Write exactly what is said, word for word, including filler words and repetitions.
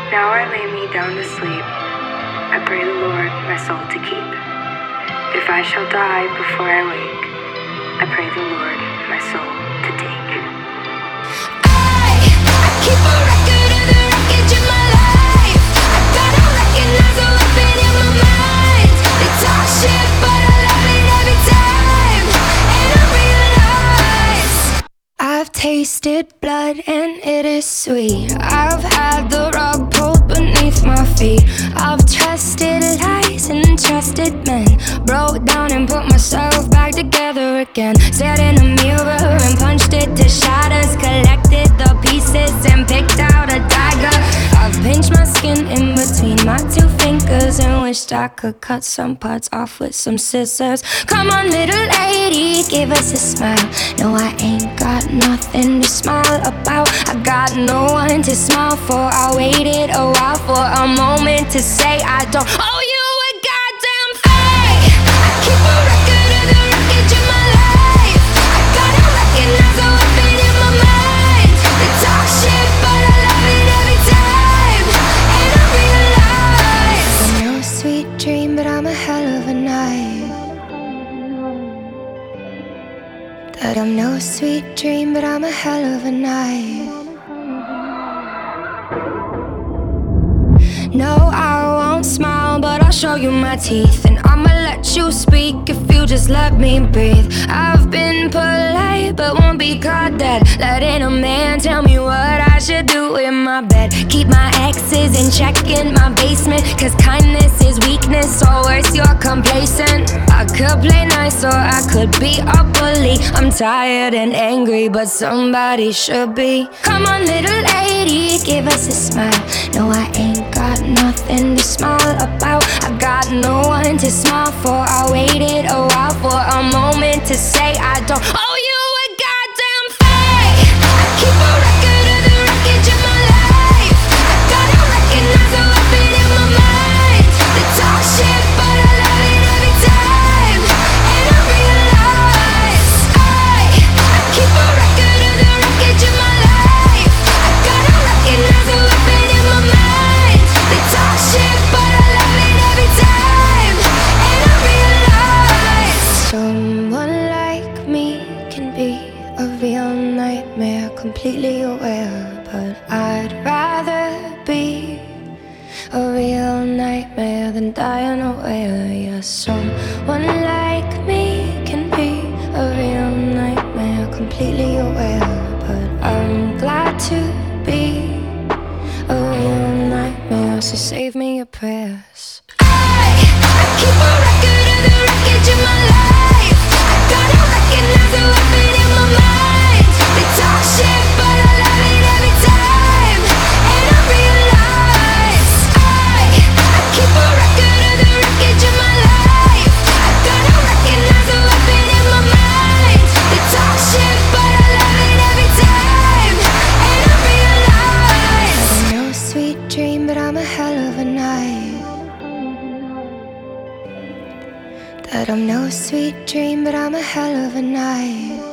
Now I lay me down to sleep. I pray the Lord my soul to keep. If I shall die before I wake, I pray the Lord my soul to take. I, I keep a record of the wreckage in my life. I gotta recognize the weapon in my mind. They talk shit, but I love it every time. And I realize I've tasted blood and it is sweet. I've had the rug pulled beneath my feet. I've trusted lies and trusted men. Broke down and put myself back together again. Stared in a mirror and punched it to shatters. Collected the pieces and picked out a dagger. I've pinched my skin in between my two fingers and wished I could cut some parts off with some scissors. Come on, little lady, give us a smile. No, I ain't got nothing to smile about. I got no one to smile for. I waited a while for a moment to say I don't owe you a goddamn thing. I keep a record of the wreckage in my life. I gotta recognize the weapon in my mind. They talk shit, but I love it every time. And I realize I'm no sweet dream, but I'm a hell of a night. That I'm no sweet dream, but I'm a hell of a night. No, I won't smile, but I'll show you my teeth. And I'ma let you speak if you just let me breathe. I've been polite, but won't be caught dead. Letting a man tell me what I should do in my bed. Keep my exes in check in my basement, cause kindness is weakness, or worse, you're complacent. I could play nice or I could be a bully. I'm tired and angry, but somebody should be. Come on, little lady, give us a smile. No, I ain't got nothing to smile about. I got no one to smile for. I waited a while for a moment to say I don't owe you a goddamn thing. I keep a record of the wreckage in my life. I gotta recognize the weapon in my mind. They talk shit, but I love it every time. And I realize I, I keep a record of the wreckage in my life. I gotta recognize the weapon in my mind. They talk shit, but I love it every time. And I realize someone like me can be a real nightmare, completely aware. But I'd rather be a real nightmare than die unaware. Yeah, someone like me can be a real nightmare, completely aware. But I'm glad to be a real nightmare, so save me your prayers. I, I keep a record of the wreckage in my life. I gotta recognize the weapon in my mind. They talk shit, but I love it every time. And I realize I, I keep a record of the wreckage in my life. I gotta recognize the weapon in my mind. They talk shit, but I love it every time. And I realize I'm no sweet dream, but I'm a hell of a night. That I'm no sweet dream, but I'm a hell of a night.